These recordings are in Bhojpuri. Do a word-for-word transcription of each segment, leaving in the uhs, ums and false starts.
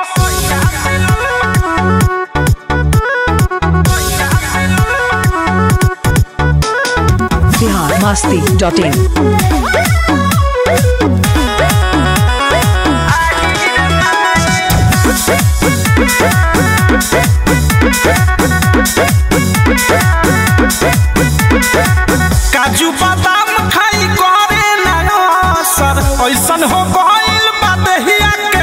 Bihar Masti dot in. काजू बादाम खाई करे ना सर ऐसन हो गइल बा दहिया के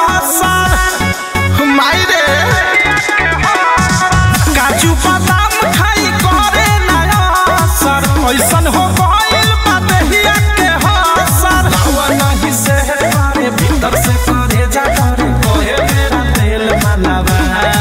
हसर माई रे। काजू बादाम खाई करे ना सर ऐसन हो गइल बा दहिया के हसर। हवा नहीं से मारे भीतर से करे जा करे कोहे मेरा तेल मलावा।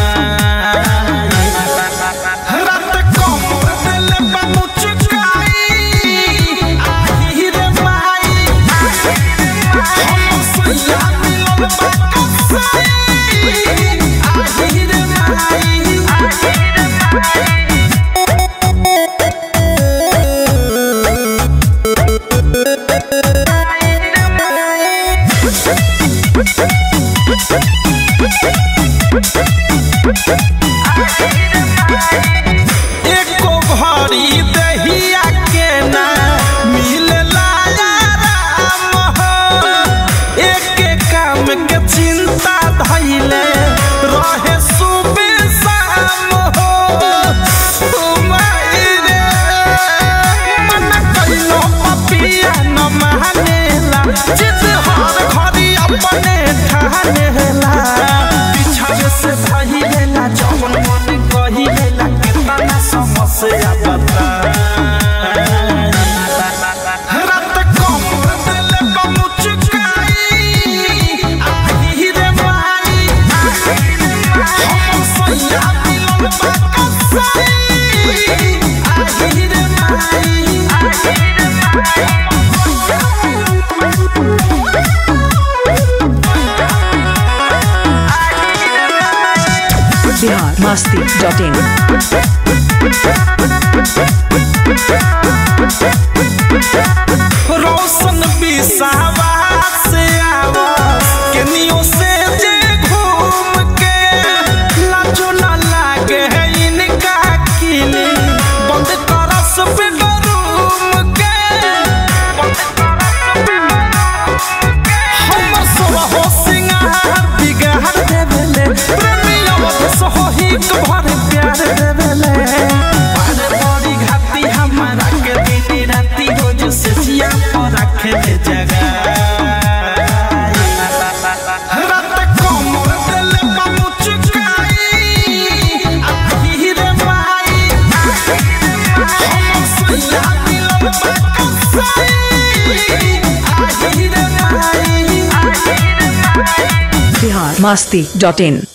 एको भरी दहिया के ना मिलला राम हो। एके काम के चिंता धइले रहे सुबह शाम हो। माई रे मन कइलो पपिया न मानेला जिद हर घड़ी अपने ठानेला। पीछा से भइलेला जवन मन कहिलेला कितना समस्या बता। रात कमर दिल बमुचकाई आही रे माई। हम सैया मिलन बकसाई आही रे माई। बिहार मस्ती डॉट इन। रोशन बिसावा से आवा केनियो से जे घूम के लाजो ना लागे है इनका किली बंद करस बेडरूम के। हम सब हो सिंगार बिगाड़ देवेले प्रेमिया सहो ही भर प्यार देवेले। बारे बड़ी घाती हमारा के दिन राती हो जो सिया पर रखे दे जगह। रात कमर दिल बमुचकाई आही रे माई। हम सैया मिलन बकसाई आही रे माई। बिहार मस्ती डॉट इन।